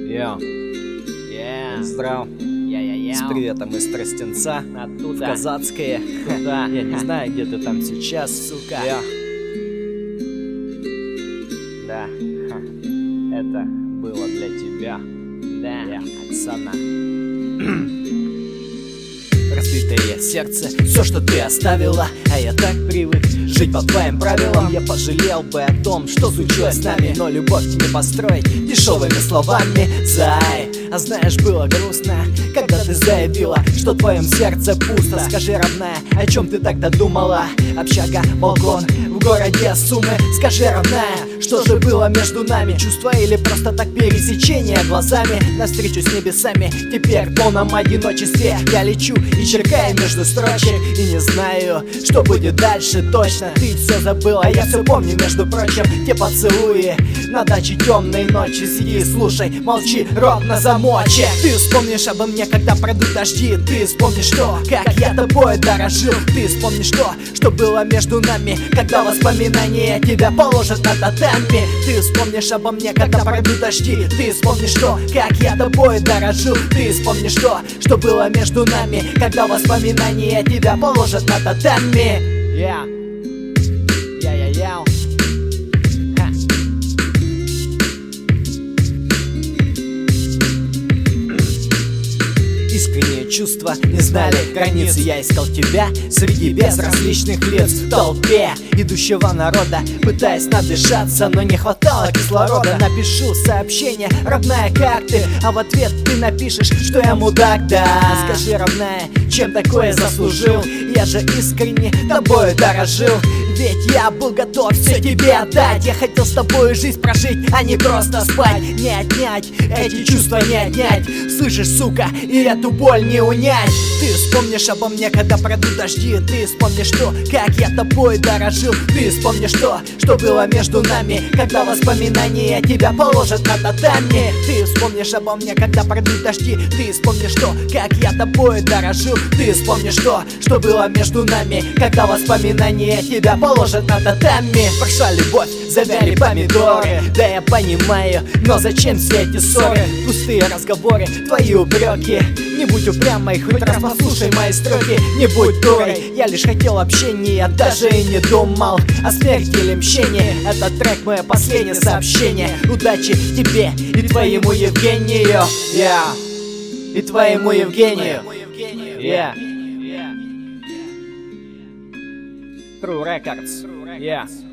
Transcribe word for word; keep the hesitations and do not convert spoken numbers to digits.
Йо, Yeah. здрав. Я-я-я. С приветом из Тростенца в Оттуда. Казацкое. Туда. Я не знаю, где ты там сейчас, Сука. Я. Да. Ха. Это было для тебя, Да. Я, Оксана. Разбитое сердце, все, что ты оставила, а я так привык жить по твоим правилам. Я пожалел бы о том, что случилось с нами, но любовь не построить дешевыми словами. Зай, а знаешь, было грустно, когда ты заявила, что в твоем сердце пусто. Скажи, родная, о чем ты тогда думала? Общага, балкон в городе Сумы. Скажи, родная, что же было между нами? Чувства или просто так пересечение глазами? Навстречу с небесами, теперь в полном одиночестве я лечу и черкаю между строчек. И не знаю, что будет дальше точно. Ты все забыла, я все помню, между прочим. Те поцелуи на даче темной ночи. Сиди и слушай, молчи, рот на замоче. Ты вспомнишь обо мне, когда пройдут дожди. Ты вспомнишь то, как я тобой дорожил. Ты вспомнишь то, что было между нами, когда воспоминания тебя положат на татами. Ты вспомнишь обо мне, когда пройдут дожди. Ты вспомнишь то, как я тобой дорожил. Ты вспомнишь то, что было между нами, когда воспоминания тебя положат на татами. Я. Я-я-я. Ха. Искренние чувства не знали границ. Я искал тебя среди безразличных лиц в толпе идущего народа, пытаясь надышаться, но не хватало кислорода. Напишу сообщение, родная, как ты? А в ответ ты напишешь, что я мудак. Да, скажи, родная, чем такое заслужил? Я же искренне тобой дорожил, ведь я был готов все тебе отдать. Я хотел с тобой жизнь прожить, а не просто спать. Не отнять, эти чувства не отнять. Слышишь, сука, и эту боль не унять. Ты вспомнишь обо мне, когда пройдут дожди. Ты вспомнишь то, как я тобой дорожил. Ты вспомнишь то, что было между нами, когда воспоминания тебя положат на татами. Ты вспомнишь обо мне, когда пройдут дожди. Ты вспомнишь то, как я тобой дорожил. Ты вспомнишь то, что было между нами, когда воспоминания тебя положат на татами. Прошла любовь, завяли помидоры. Да я понимаю, но зачем все эти ссоры? Пустые разговоры, твои упреки. Не будь упрямой, хоть раз послушай мои строки. Не будь дурой, я лишь хотел общения, даже и не думал о смерти или мщении. Этот трек мое последнее сообщение. Удачи тебе и твоему Евгению. Я и твоему Евгению. Я. True Records. Yeah.